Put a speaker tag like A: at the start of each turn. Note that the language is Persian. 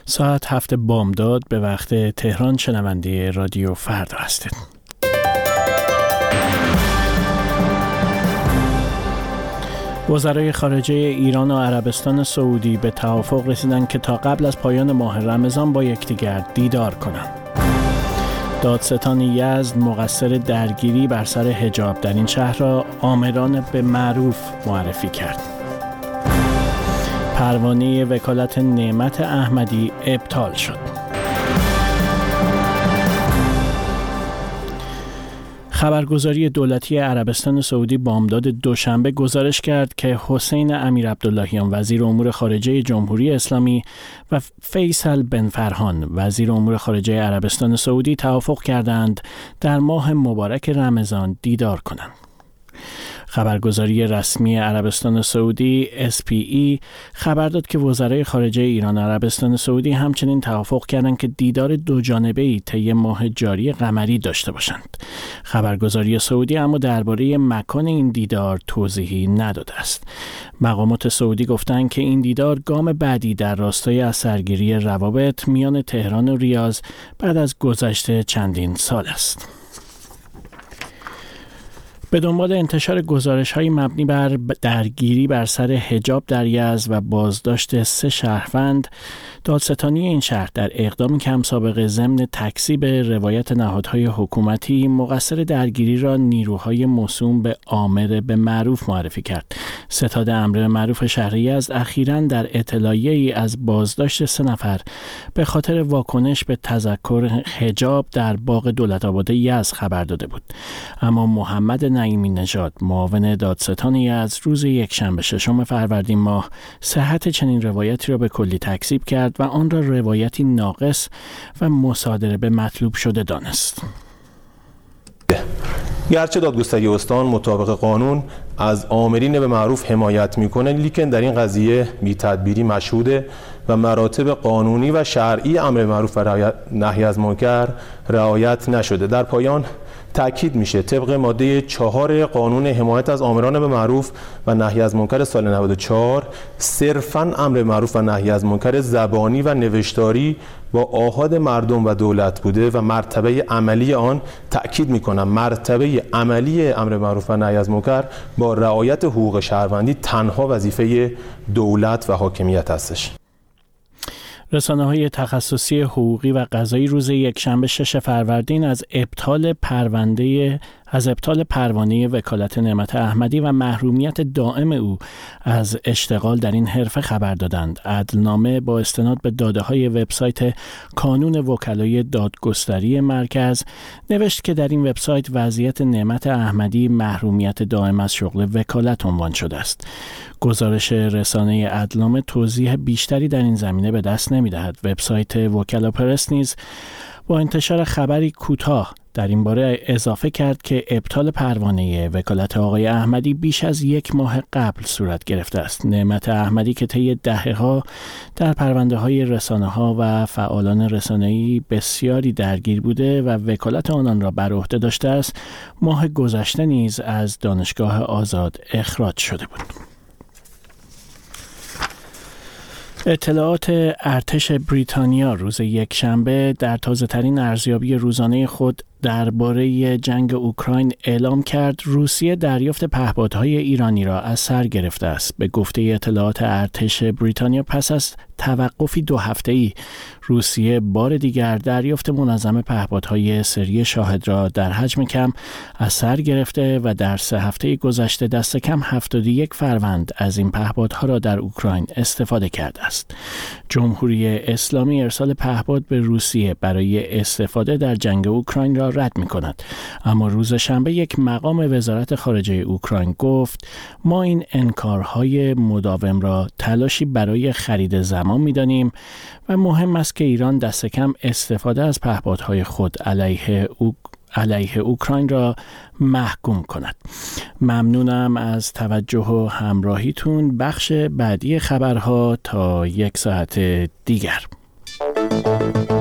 A: ساعت 7 بامداد به وقت تهران شنونده رادیو فردا هستید. وزرای خارجه ایران و عربستان سعودی به توافق رسیدند که تا قبل از پایان ماه رمضان با یکدیگر دیدار کنند. دادستان یزد مقصر درگیری بر سر حجاب در این شهر را آمران به معروف معرفی کرد. پروانه وکالت نعمت احمدی ابطال شد. خبرگزاری دولتی عربستان سعودی بامداد دوشنبه گزارش کرد که حسین امیر عبداللهیان وزیر امور خارجه جمهوری اسلامی و فیصل بن فرحان وزیر امور خارجه عربستان سعودی توافق کردند در ماه مبارک رمضان دیدار کنند. خبرگزاری رسمی عربستان سعودی SPE خبر داد که وزرای خارجه ایران و عربستان سعودی همچنین توافق کردند که دیدار دوجانبه‌ای طی ماه جاری قمری داشته باشند. خبرگزاری سعودی اما درباره مکان این دیدار توضیحی نداده است. مقامات سعودی گفتند که این دیدار گام بعدی در راستای اثرگیری روابط میان تهران و ریاض بعد از گذشت چندین سال است. به دنبال انتشار گزارش‌های مبنی بر درگیری بر سر حجاب در یزد و بازداشت 3 شهروند، دادستانی این شهر در اقدامی کم سابقه ضمن تکذیب روایت نهادهای حکومتی مقصر درگیری را نیروهای موسوم به آمر به معروف معرفی کرد. ستاد امر به معروف شهر یزد اخیراً در اطلاعیه‌ای از بازداشت 3 نفر به خاطر واکنش به تذکر حجاب در باغ دولت‌آباد یزد خبر داده بود. اما محمد نعیمی نژاد معاون دادستان یزد روز یکشنبه 6 فروردین ماه صحت چنین روایتی را به کلی تکذیب کرد و آن را روایتی ناقص و مصادره به مطلوب شده دانست.
B: گرچه دادگستری استان مطابق قانون از آمرین به معروف حمایت میکنه، لیکن در این قضیه بی تدبیری مشهوده و مراتب قانونی و شرعی امر به معروف و نهی از منکر رعایت نشده. در پایان تأکید میشه طبق ماده 4 قانون حمایت از آمران به معروف و نهی از منکر سال 94 صرفاً امر به معروف و نهی از منکر زبانی و نوشتاری با آحاد مردم و دولت بوده و مرتبه عملی آن، تأکید میکنم مرتبه عملی امر به معروف و نهی از منکر با رعایت حقوق شهروندی تنها وظیفه دولت و حاکمیت هستش.
A: رسانه‌های تخصصی حقوقی و قضایی روز یکشنبه 6 فروردین از ابطال پروانه وکالت نعمت احمدی و محرومیت دائم او از اشتغال در این حرفه خبر دادند. عدلنامه با استناد به داده‌های وبسایت کانون وکلای دادگستری مرکز نوشت که در این وبسایت وضعیت نعمت احمدی محرومیت دائم از شغل وکالت عنوان شده است. گزارش رسانه عدلنامه توضیح بیشتری در این زمینه به دست نمی‌دهد. وبسایت وکلا پرس نیز با انتشار خبری کوتاه در این باره اضافه کرد که ابطال پروانه وکالت آقای احمدی بیش از 1 ماه قبل صورت گرفته است. نعمت احمدی که طی دهه‌ها در پرونده‌های رسانه‌ها و فعالان رسانه‌ای بسیاری درگیر بوده و وکالت آنان را بر عهده داشته است، ماه گذشته نیز از دانشگاه آزاد اخراج شده بود. اطلاعات ارتش بریتانیا روز یکشنبه در تازه‌ترین ارزیابی روزانه خود درباره جنگ اوکراین اعلام کرد روسیه دریافت پهپادهای ایرانی را از سر گرفته است. به گفته اطلاعات ارتش بریتانیا پس از توقفی 2 هفته‌ای روسیه بار دیگر دریافت منظم پهپادهای سری شاهد را در حجم کم از سر گرفته و در 3 هفته گذشته دست کم 71 فروند از این پهپادها را در اوکراین استفاده کرده است. جمهوری اسلامی ارسال پهپاد به روسیه برای استفاده در جنگ اوکراین را رد می‌کند. اما روز شنبه یک مقام وزارت خارجه اوکراین گفت ما این انکارهای مداوم را تلاشی برای خرید زمان می‌دانیم و مهم است که ایران دست کم استفاده از پهپادهای خود علیه اوکراین را محکوم کند. ممنونم از توجه و همراهیتون. بخش بعدی خبرها تا 1 ساعت دیگر.